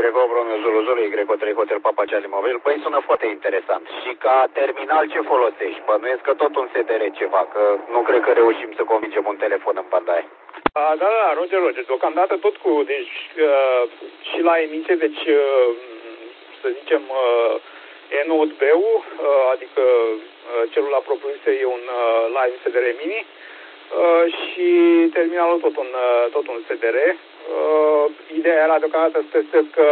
Romeo Zulu Zulu, Y3 Hotel Papa Charlie Mobil. Păi sună foarte interesant. Și ca terminal ce folosești? Bănuiesc că tot un STR ceva, că nu cred că reușim să convingem un telefon în banda aia. Da, Roger. Deocamdată tot cu, deci și la emisie, deci să zicem E9B-ul, adică celula propriu-zisă e un Live SDR Mini și terminalul tot un SDR. Ideea era deocamdată să testez că,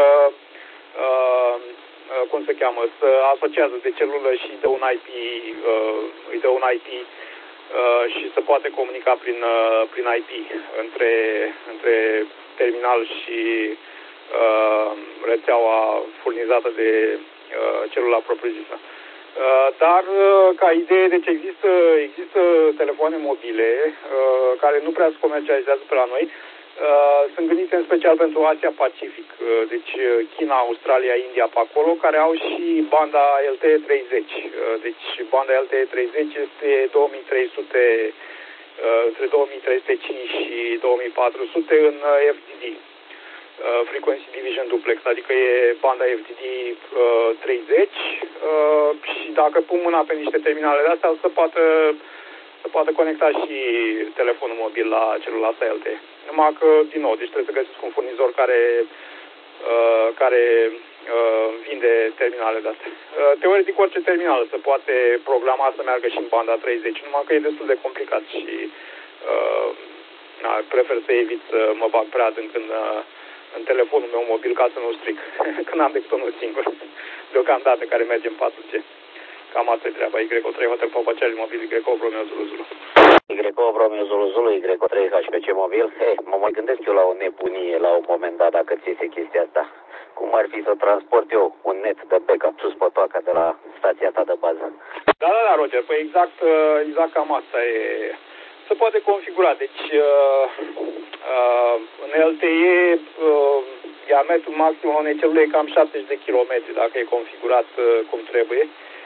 cum se cheamă, să asociază de celulă și de un IP, îi dă un IP și să poate comunica prin IP între terminal și rețeaua furnizată de celula propriu-zisă. Dar ca idee, deci există telefoane mobile care nu prea se comercializează pe la noi. Sunt gândite în special pentru Asia Pacific, deci China, Australia, India pe acolo, care au și banda LTE 30. Deci banda LTE 30 este 2300, între 2305 și 2400 în FDD, Frequency Division Duplex, adică e banda FDD 30 și dacă pun mâna pe niște terminale de astea, să poată conecta și telefonul mobil la celula asta LTE. Numai că, din nou, deci trebuie să găsesc un furnizor care vinde terminale de astea. Teoretic, orice terminal se poate programa să meargă și în banda 30, numai că e destul de complicat și prefer să evit să mă bag prea adânc în telefonul meu mobil ca să nu stric, când am decât unul singur, deocamdată, care merge în 4G. Cam asta e treaba. Y3 Hotel Papa Charlie Mobil, Y Romeo Zulu Zulu. Y Romeo Zulu Zulu, Y3 HPC Mobil. Mă mai gândesc eu la o nebunie la un moment dat dacă ți iese chestia asta. Cum ar fi să transport eu un net de backup sus potoaca de la stația ta de bază? Da, Roger. Păi exact cam asta e. Se poate configura. Deci în LTE diametrul maxim unei celule e cam 70 de km dacă e configurat cum trebuie.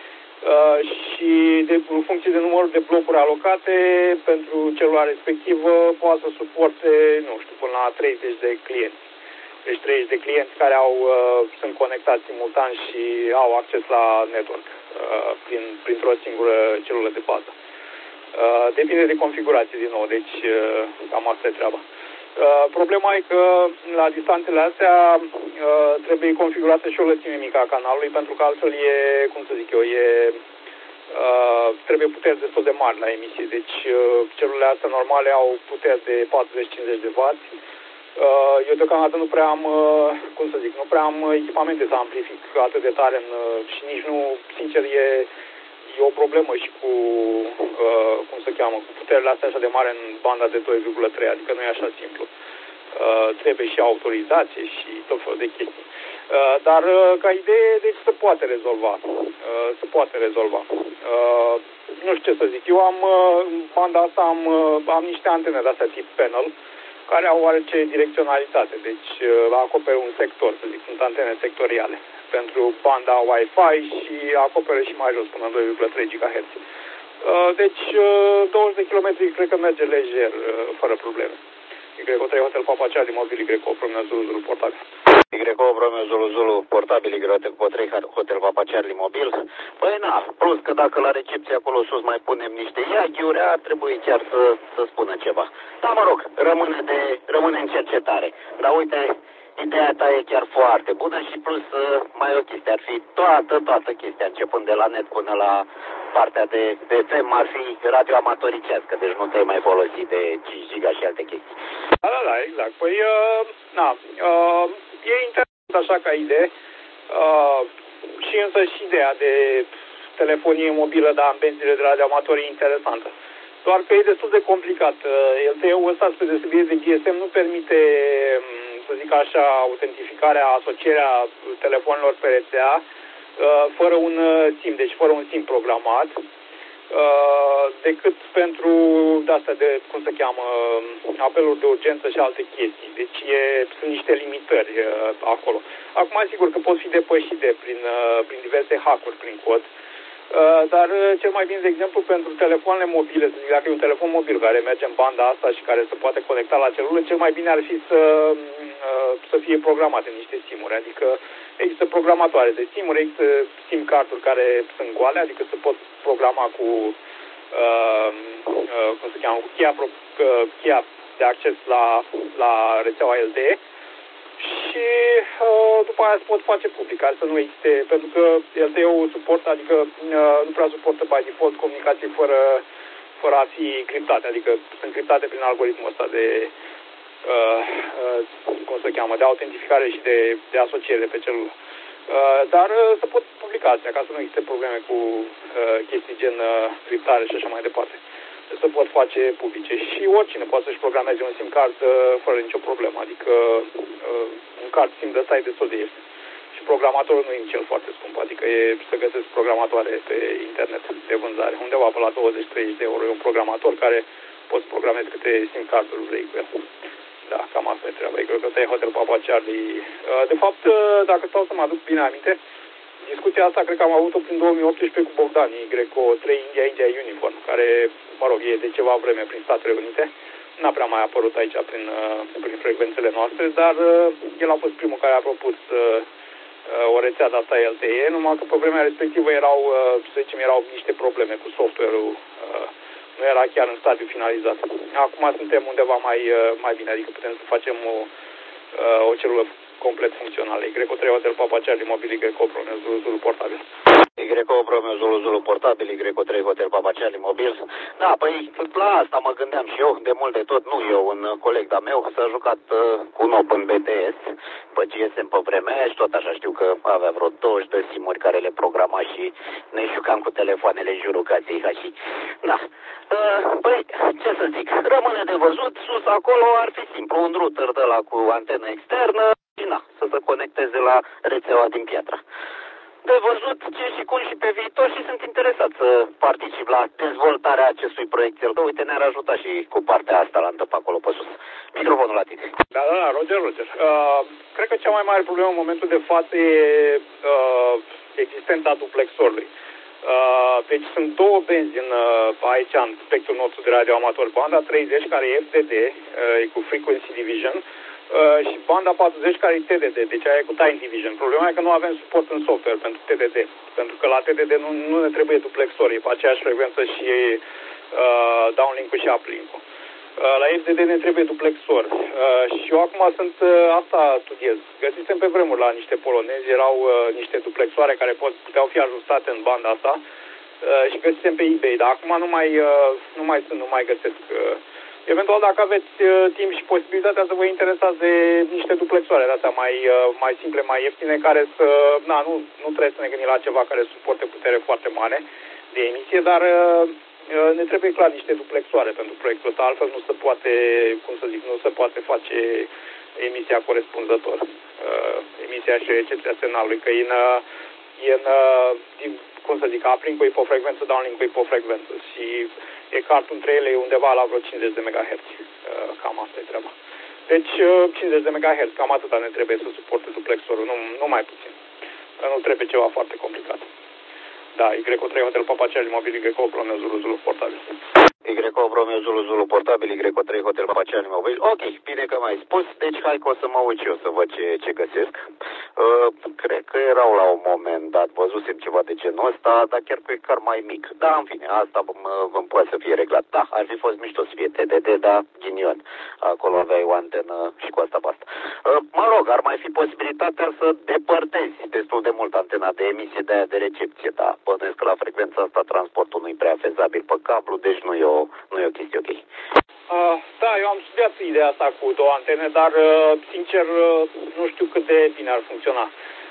Și în funcție de numărul de blocuri alocate pentru celula respectivă poate să suporte, nu știu, până la 30 de clienți. Deci 30 de clienți care sunt conectați simultan și au acces la network printr-o singură celulă de bază. Depinde de configurație din nou, deci cam asta e treaba. Problema e că la distanțele astea trebuie configurată și o lățime mică a canalului, pentru că altfel e, cum să zic eu, trebuie puteri destul de mari la emisie. Deci celulele astea normale au puteri de 40-50 de W. Eu deocamdată nu prea am, nu prea am echipamente să amplific atât de tare și nici nu, sincer, e o problemă și cu, cu puterile astea așa de mare în banda de 2,3, adică nu e așa simplu. Trebuie și autorizație și tot felul de chestii. Dar ca idee, deci se poate rezolva. Nu știu ce să zic. Eu în banda asta am niște antene de astea tip panel, care au oarece direcționalitate, deci acoperă un sector, să zic, sunt antene sectoriale pentru banda Wi-Fi și acoperă și mai jos până 2,3 GHz. Deci 20 de km cred că merge lejer, fără probleme. Y3 Hotel Papa Charlie Mobil, Y Romeo Zulu Zulu portabil. Y Romeo Zulu Zulu portabil, Y3 Hotel Papa Charlie Mobil. Păi plus că dacă la recepție acolo sus mai punem niște iaghiuri, ar trebui chiar să spună ceva. Dar mă rog, rămâne în cercetare. Dar uite, ideea ta e chiar foarte bună și plus mai o chestie, ar fi toată chestia, începând de la net până la partea de FM, ar fi radioamatoricească, deci nu te-ai mai folosit de 5 giga și alte chestii. Da, exact. Păi, e interesant așa ca idee și însă și ideea de telefonie mobilă, dar în benzile de radioamatori e interesantă. Doar că e destul de complicat. LTE-ul ăsta, spre deosebire de GSM, nu permite, să zic așa, autentificarea, asocierea telefonelor pe rețea fără un SIM, deci fără un SIM programat, decât pentru de-astea de, apeluri de urgență și alte chestii. Deci sunt niște limitări acolo. Acum, sigur că pot fi depășite prin diverse hack-uri prin cod. Dar cel mai bine, de exemplu, pentru telefoanele mobile, să zic, dacă e un telefon mobil care merge în banda asta și care se poate conecta la celulă, cel mai bine ar fi să fie programate niște SIM-uri. Adică există programatoare de SIM-uri, există SIM carduri care sunt goale, adică se pot programa cu cum se cheamă, cu cheia de acces la rețeaua LTE. Și după aia se pot face public, ca să nu existe, pentru că LTE-ul suportă, adică nu prea suportă by default comunicații fără a fi criptate, adică sunt criptate prin algoritmul ăsta de, cum se cheamă, de autentificare și de asociere pe celulă. Dar se pot publica astea, ca să nu existe probleme cu chestii gen criptare și așa mai departe. Se pot face publice și oricine poate să-și programeze un SIM card fără nicio problemă, adică un card SIM de ăsta e destul de ieftin. Și programatorul nu e nici el foarte scump, adică se găsesc programatoare pe internet de vânzare, undeva pe la 20-30 de euro e un programator care poți programezi câte SIM carduri vrei cu el. Da, cam asta e treaba, e Greco3 Hotel Papa Charlie. De fapt, dacă stau să mă aduc bine aminte, discuția asta cred că am avut-o prin 2018 cu Bogdan, Greco3 India Uniform, care, mă rog, e de ceva vreme prin Statele Unite. N-a prea mai apărut aici prin frecvențele noastre, dar el a fost primul care a propus o rețea de asta LTE, numai că pe vremea respectivă erau niște probleme cu software-ul, nu era chiar în stadiu finalizat. Acum suntem undeva mai bine, adică putem să facem o celulă complet funcțională. Greco3 Hotel Papa Charlie Mobil, Greco Romeo Zulu portabil. Greco Romeo Zulu portabil, Greco3 Hotel Papa Charlie Mobil. Da, păi la asta mă gândeam și eu, de mult de tot, nu eu, un coleg de-a meu s-a jucat cu un Open BTS pe GSM pe vremea aia și tot așa știu că avea vreo 20 de simuri care le programa și ne jucam cu telefoanele în jurul casei și da. Păi, ce să zic, rămâne de văzut, sus acolo ar fi simplu, un router de la cu antenă externă și na, să se conecteze la rețeaua din piatră. De văzut ce și cum și pe viitor și sunt interesat să particip la dezvoltarea acestui proiect. Uite, ne-ar ajuta și cu partea asta la întâmplă acolo pe sus. Microfonul la tine. Da, Roger. Cred că cea mai mare problemă în momentul de față e existența duplexorului. Deci sunt două benzi aici în spectrul nostru de radioamator. Banda 30 care e FDD, e cu Frequency Division, și banda 40 care e TDD, deci aia e cu Time Division. Problema e că nu avem suport în software pentru TDD, pentru că la TDD nu ne trebuie duplexor, e pe aceeași frecvență și downlink-ul și uplink-ul. La FDD ne trebuie duplexor. Și eu acum asta studiez. Găsisem pe vremuri la niște polonezi, erau niște duplexoare care puteau fi ajustate în banda asta și găsisem pe eBay, dar acum nu mai găsesc. Eventual, dacă aveți timp și posibilitatea să vă interesați de niște duplexoare de astea mai simple, mai ieftine, care nu trebuie să ne gândim la ceva care suporte putere foarte mare de emisie, dar ne trebuie clar niște duplexoare pentru proiectul ăsta, altfel nu se poate face emisia corespunzător. Emisia și recepția semnalului, că uplink-ul e pe o frecvență, downlink-ul e pe o frecvență și ecartul între ele e undeva la vreo 50 de MHz. Cam asta e treaba. Deci 50 de MHz, cam atâta ne trebuie să suporte duplexorul, nu mai puțin. Nu trebuie ceva foarte complicat. Da, Greco3 Hotel Papa Charlie Mobil, Greco Romeo Zulu portabil. Greco Romeo Zulu portabil, Greco3 Hotel Papa Charlie Mobil. Ok, bine că m-ai spus, deci hai că o să mă uit eu să văd ce găsesc. Cred că erau la un moment dat, văzusem ceva de genul ăsta, dar chiar cu ecar mai mic. Da, în fine, asta îmi poate să fie reglat. Da, ar fi fost mișto să fie TDD, da, ghinion. Acolo aveai o antenă și cu asta basta. Mă rog, ar mai fi posibilitatea să depărtezi destul de mult antena de emisie de aia de recepție, da. Bănuiesc că la frecvența asta transportul nu e prea fezabil pe cablu, deci nu e o chestie ok. Da, eu am studiat ideea asta cu două antene, dar sincer nu știu cât de bine ar funcționa.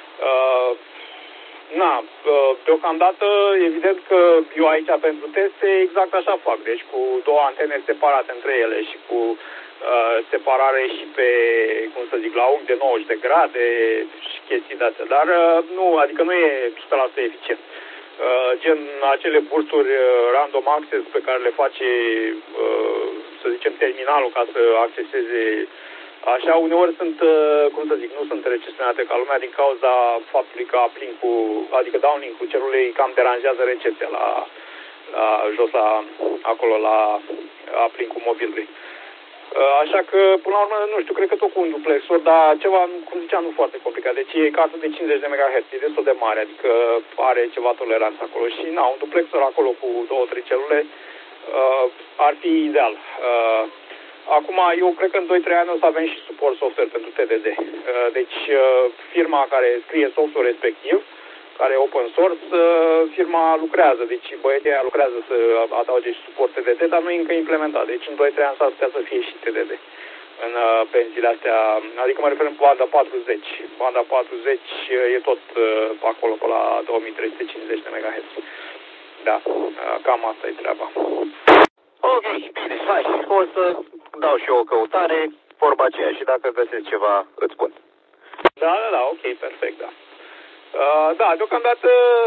Deocamdată evident că eu aici pentru teste exact așa fac, deci cu două antene separate între ele și cu separare și pe, la unghi de 90 de grade și chestii de astea, dar adică nu e 100% eficient. Gen acele bursuri random access pe care le face, să zicem, terminalul ca să acceseze Așa, uneori sunt, cum să zic, nu sunt recepționate ca lumea din cauza faptului că uplink-ul, adică downlink-ul celulei cam deranjează recepția la jos, acolo, la uplink-ul mobilului. Așa că, până la urmă, nu știu, cred că tot cu un duplexor, dar ceva, cum ziceam, nu foarte complicat. Deci e cartul de 50 de MHz, e destul de mare, adică are ceva toleranță acolo. Și, un duplexor acolo cu 2-3 celule ar fi ideal. Acum, eu cred că în 2-3 ani o să avem și suport software pentru TDD. Deci, firma care scrie software respectiv, care e open source, firma lucrează, deci băieții aia lucrează să adauge și suport TDD, dar nu e încă implementat. Deci în 2-3 ani s-ar putea să fie și TDD în penziile astea, adică mă refer în banda 40. Banda 40 e tot acolo pe la 2350 de MHz. Da, cam asta e treaba. Ok, bine, hai, o să dau și eu o căutare, vorba aceea, și dacă găsesc ceva, îți spun. Da, ok, perfect, da. Da, deocamdată,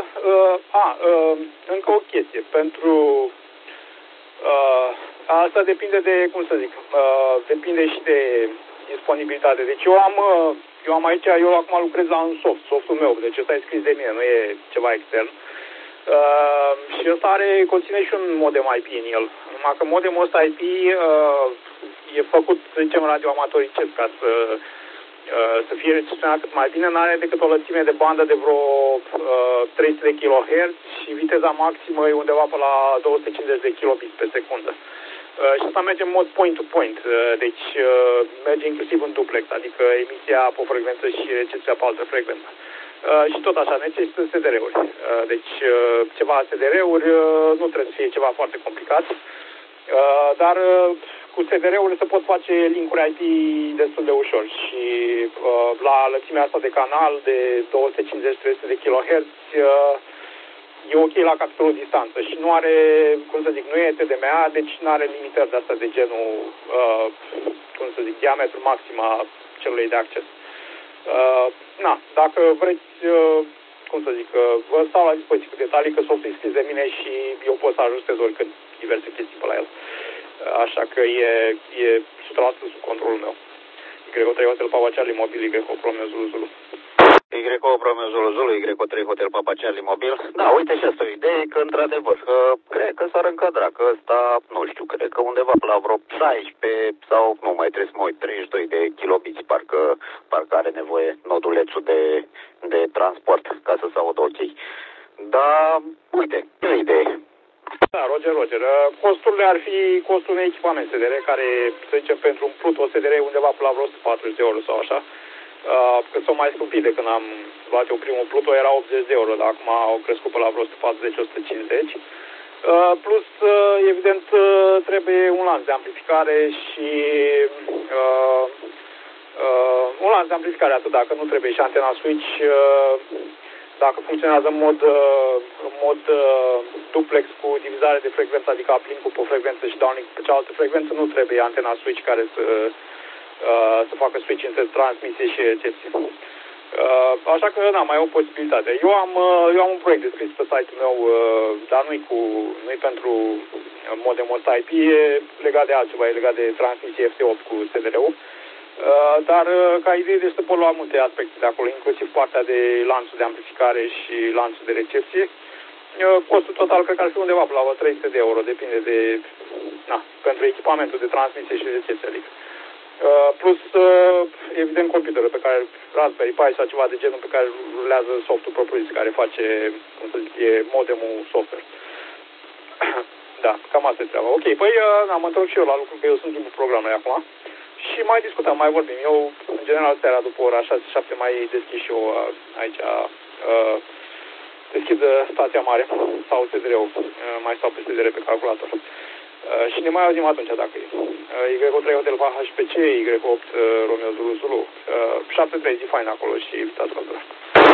încă o chestie, pentru, asta depinde de, cum să zic, depinde și de disponibilitate. Deci eu am aici, eu acum lucrez la un softul meu, deci ăsta e scris de mine, nu e ceva extern. Și ăsta conține și un modem IP în el. Numai că modemul ăsta IP e făcut, să zicem, radioamatoricesc ca să fie recepționat cât mai bine, n-are decât o lățime de bandă de vreo 300 de kHz și viteza maximă e undeva pe la 250 de kilobits pe secundă. Și asta merge în mod point-to-point, deci merge inclusiv în duplex, adică emisia pe o frecvență și recepția pe altă frecvență. Și tot așa, necesită SDR-uri. Deci ceva SDR-uri nu trebuie să fie ceva foarte complicat, dar cu SDR-urile se pot face link-uri IP destul de ușor și la lățimea asta de canal de 250-300 de kHz e ok la capitolul distanță și nu are, cum să zic, nu e TDMA, deci nu are limitări de asta de genul, cum să zic, diametru maxim a celulei de acces. Dacă vreți, cum să zic, vă stau la dispoziție cu detalii, că softul e scris de mine și eu pot să ajustez oricând diverse chestii pe la el. Așa că e 100% sub controlul meu. Y3 Hotel Papa Charlie Mobil, Y8 Romeo Zulu Zulu. Y8 Romeo Zulu Zulu, Y3 Hotel Papa Charlie Mobil. Da, uite și asta o idee, că într-adevăr, cred că s-ar încadra, că ăsta, nu știu, cred că undeva la vreo 16 sau, nu mai trebuie să mă uit, 32 de kilobits, parcă are nevoie nodulețul de transport, ca să se audă ok. Dar, uite, e o idee. Da, Roger. Costurile ar fi costul unui echipament SDR, care, să zicem, pentru un Pluto SDR undeva pe la vreo 140 de euro sau așa. Că s-au mai scumpit de când am luat eu primul Pluto, era 80 de euro, dar acum au crescut pe la vreo 140-150. Plus, evident, trebuie un lanț de amplificare și un lanț de amplificare atât, dacă nu trebuie și antena switch. Dacă funcționează în mod duplex cu divizare de frecvență, adică uplink-ul pe o frecvență și downlink pe cealaltă frecvență, nu trebuie antena switch care să facă switch între transmisie și recepție. Așa că, mai e o posibilitate. Eu am un proiect descris pe site-ul meu, dar nu-i pentru modemul ăsta IP, e legat de altceva, e legat de transmisie FT8 cu SDR-ul. Dar ca idee de să pot lua multe aspecte de acolo, inclusiv partea de lanțul de amplificare și lanțul de recepție. Costul total cred că ar fi undeva pe la 300 de euro, depinde de, pentru echipamentul de transmisie și recepție, adică. Plus, evident, computerul pe care, Raspberry Pi sau ceva de genul pe care rulează softul propriu-zis, care face, cum să zic, e modemul software. Da, cam asta e treaba. Ok, păi mă întorc și eu la lucru, că eu sunt timpul programului acum. Și mai discutăm, mai vorbim. Eu, în general, seara după ora 6-7 mai deschid și eu aici, deschid stația mare sau SDR-ul, mai stau pe SDR pe calculator. Și ne mai auzim atunci, dacă e. Y3 Hotel HPC, Y8 Romeo Zulu Zulu, 7-3, zi fain acolo și uitați-vă.